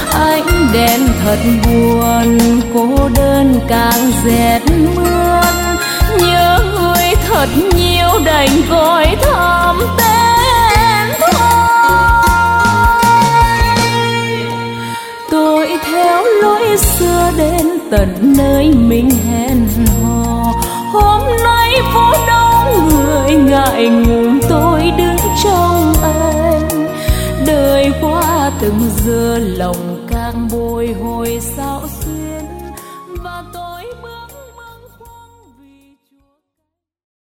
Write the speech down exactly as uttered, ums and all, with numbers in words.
ánh đèn thật buồn, cô đơn càng rét mướt. Nhớ người thật nhiều đành gọi thầm tên thôi. Tôi theo lối xưa đến tận nơi mình hẹn hò. Hôm nay phố đông người ngại ngùng tôi đứng trong anh. Đời qua từng giờ lòng